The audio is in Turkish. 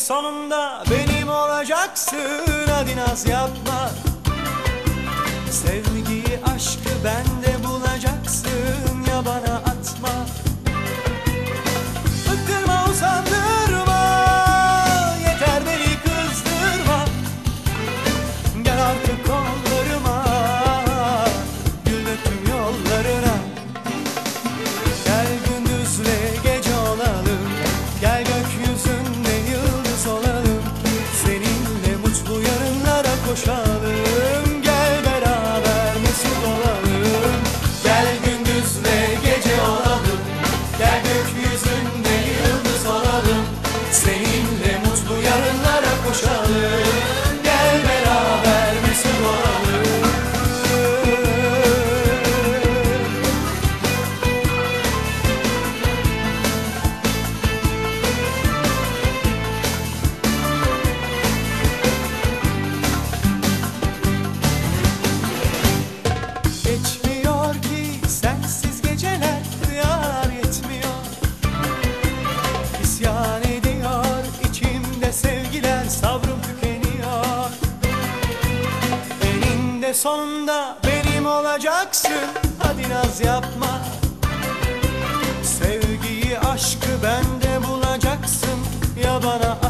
sonunda benim olacaksın. Hadi naz yapma. Sevgiyi, aşkı bende bulacaksın. Ya bana atma. Bıktırma, usandırma. Yeter beni kızdırma. Gel artık kollarıma. Gül döktüm yollarına. Gel gündüzle gece olalım. Gel gökyüzünde yıldız olalım. Seninle mutlu yarınlara koşalım. Gel beraber mesut olalım. Gel gündüzle gece olalım. Gel gökyüzünde yıldız olalım. Seninle mutlu yarınlara koşalım. Gel beraber mesut olalım. Geçmiyor ki sensiz geceler, rüyalar yetmiyor. İsyan ediyor içimde sevgiler, sabrım tükeniyor. Eninde sonunda benim olacaksın. Hadi naz yapma. Sevgiyi, aşkı bende bulacaksın. Ya bana